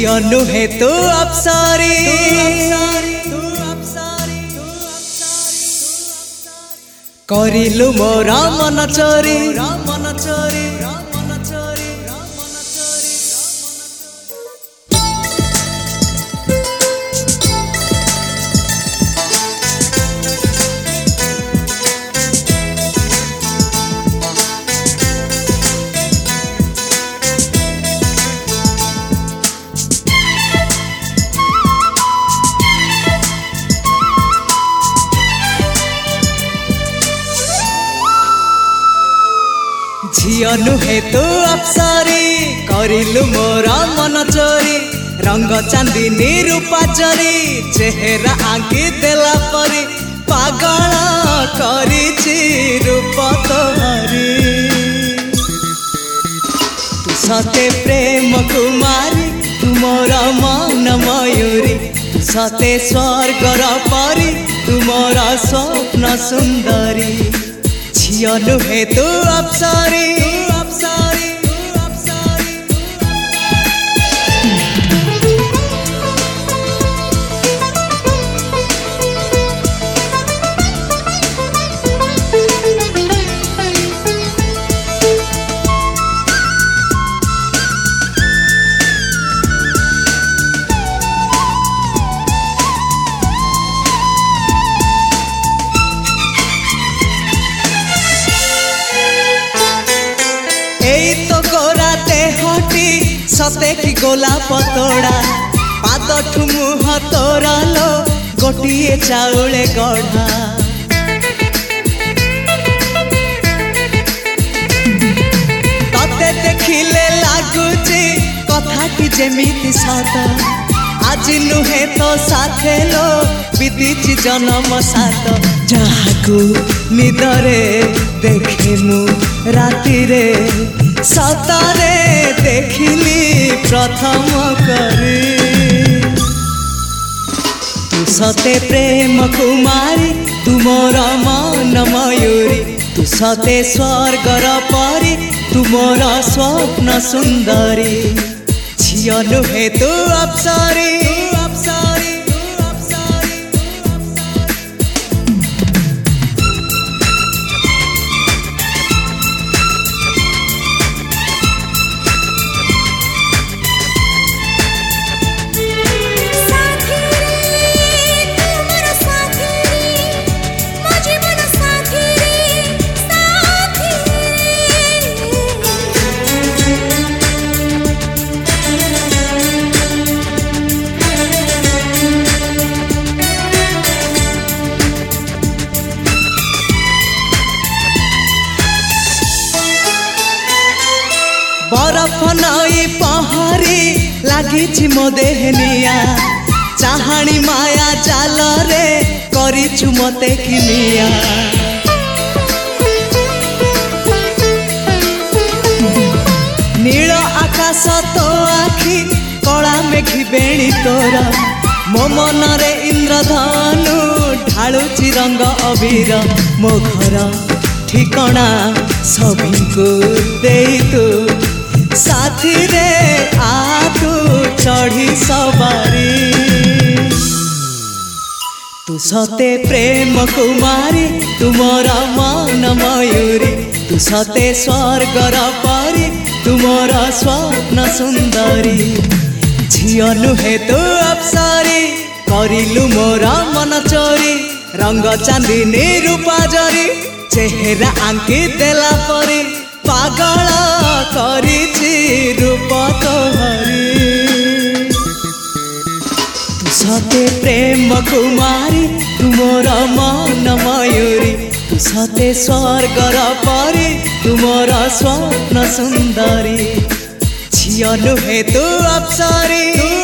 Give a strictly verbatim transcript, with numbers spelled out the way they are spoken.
झियो नुहे तू अप्सरी करिलु मोरा मन चोरी मन चोरी मन चोरी झियो नुहे तू अप्सरी करिलु मोरा मन चोरी रंग चांदनी रूपा चोरी चेहरा आंकी देला परी पागल करिछि रूप तोहरी तू सते प्रेम कुमारी तू मोरा मन मयूरी तू सते स्वर्गर परी तू मोरा स्वप्न सुंदरी झियो नुहे तू अप्सरी अप्सरी सते की गोला पतोड़ा पाद ठुमुह तोरा लो गोटिए चाउले गढ़ा तते देखिले लागुची कथाटी जेमिति सत आज नुहे तो साथे लो बीतीची जन्म सात जहाकू निदरे देखे मु राति रे सतरे देखिली प्रथम करी तू सते प्रेम कुमारी तू मोर मन मयूरी तू सते स्वर्गर परी तू मोर स्वप्न सुंदरी झियो नुहे तू अप्सरी अप्सरी बरफ नई पहरी लागिछि मो देहनिया चाहाणी माया जाल रे करिछु मते किनिया नील आकाश तो आखि कला मेघी बेणी तोर मो मन रे इंद्रधनु ढालुछि रंग अबीर मो घर ठिकणा सभिको देई तू साथी रे आ तू चढ़ी सवारी तू सते प्रेम कुमारी तू मोरा मन मयूरी तू सते स्वर्गर परी तू मोरा स्वप्न सुंदरी झियो नुहे तू अप्सरी करिलु मोरा मन चोरी रंग चांदनी रूपा जरी चेहरा आंकी देला परी पागल करिछि रूप तोहरी तू सते प्रेम कुमारी तू मोर मन मयूरी तू सते स्वर्गर परी तू मोर स्वप्न सुंदरी झियो नुहे तू अप्सरी।